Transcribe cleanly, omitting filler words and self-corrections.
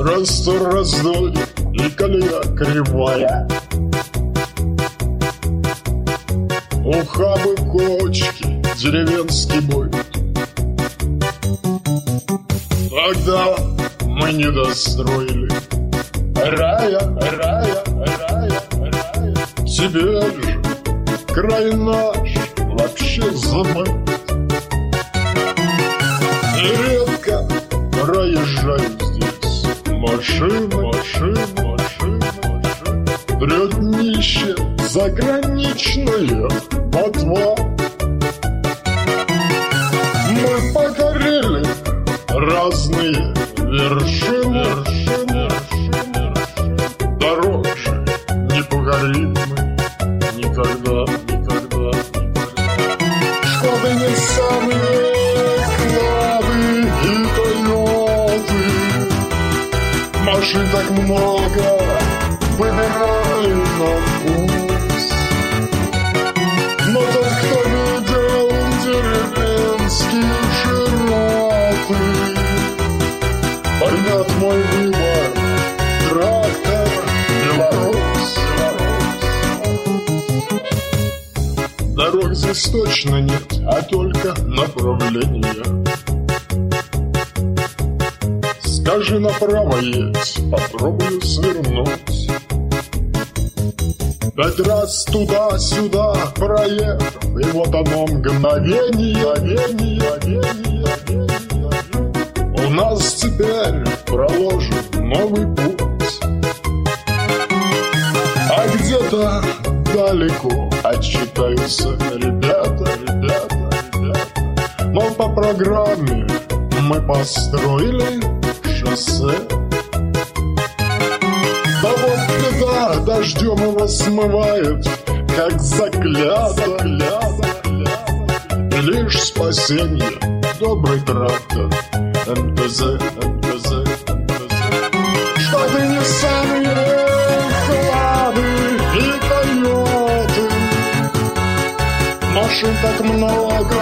просто раздолье и колея кривая. Ухабы, кочки, деревенский бой. Тогда мы не достроили рая, рая, рая, рая. Теперь же край наш вообще забыт. И редко проезжают здесь машины, машины, машины, машины. Прет днище заграничная ботва. Мы покорили разные вершины, вершины, вершины. Дороже не покорим мы никогда, никогда, никогда. Шкоды, Ниссаны, Клады и Тойоты. Машин так много, выбирай на вкус. Но тот, кто видел деревенские широты, поймет мой выбор. Трактор белорус. Дорог здесь точно нет, а только направления. Скажи направо едь, попробую свернуть. 5 раз туда-сюда проехал, и вот оно мгновение. У нас теперь проложен новый путь. А где-то далеко отчитаются ребята. Но по программе мы построили шоссе. Да вот беда, дождем его смывает, как заклято. И лишь спасенье добрый трактор МТЗ. Штаты, Ниссаны, Клады и Тойоты. Машин так много,